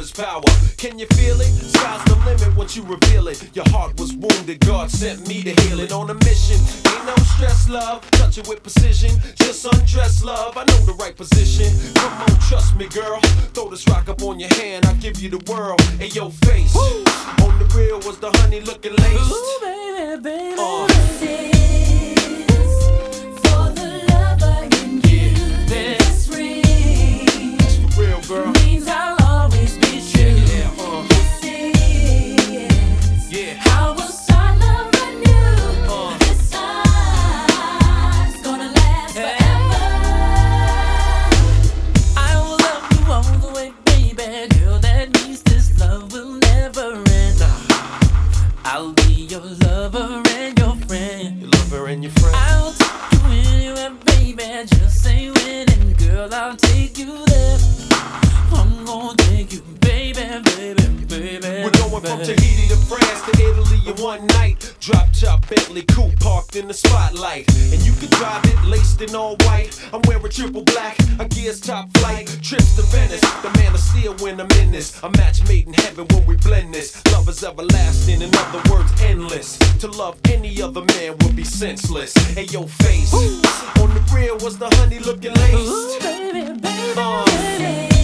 his power. Can you feel it? Sky's the limit once you reveal it. Your heart was wounded, God sent me to heal it. On a mission, ain't no stress, love. Touch it with precision, just undress, love. I know the right position. Come on, trust me, girl. Throw this rock up on your hand, I'll give you the world. Hey, your face. Woo! On the real was the honey looking laced. Ooh, baby, baby. For the lover in you, this ring. That's for real, girl. Means I'll always be true. This is how we'll start love anew. This time's gonna last forever. I will love you all the way, baby. Girl, that means this love will never end. I'll be your lover and your friend. Your lover and your friend. I'll take you anywhere, baby. Just say when, and girl, I'll take you there. I'm gonna take you, baby, baby, baby. We're going from Tahiti to France to Italy in one night. Drop top Bentley coupe parked in the spotlight, and you can drive it laced in all white. I'm wearing triple black, a gear's top flight. Trips to Venice, the man of steel when I'm in this. A match made in heaven when we blend this. Love is everlasting, in other words, endless. To love any other man would be senseless. Hey, your face on the real was the honey looking laced. Ooh, baby, baby, baby.